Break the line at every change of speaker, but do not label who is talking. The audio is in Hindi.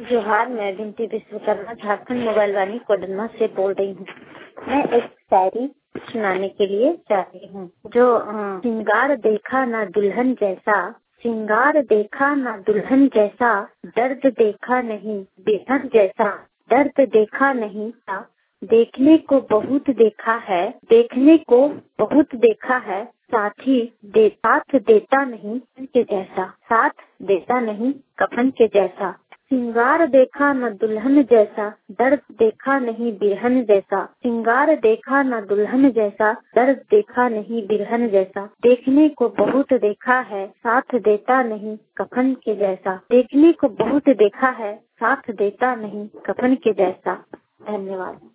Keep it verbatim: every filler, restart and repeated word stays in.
जोहार, मैं बिनती विश्वकर्मा झारखंड मोबाइल वाणी कोडरमा से बोल रही हूँ। मैं एक शायरी सुनाने के लिए चाह रही हूँ जो सिंगार देखा ना दुल्हन जैसा, सिंगार देखा ना दुल्हन जैसा, दर्द देखा नहीं बेहन जैसा, दर्द देखा नहीं था। देखने को बहुत देखा है, देखने को बहुत देखा है, साथी दे साथ देता नहीं के जैसा, साथ देता नहीं कफन के जैसा। सिंगार देखा न दुल्हन जैसा, दर्द देखा नहीं बिरहन जैसा, सिंगार देखा न दुल्हन जैसा, दर्द देखा नहीं बिरहन जैसा। देखने को बहुत देखा है, साथ देता नहीं कफन के जैसा, देखने को बहुत देखा है, साथ देता नहीं कफन के जैसा। धन्यवाद।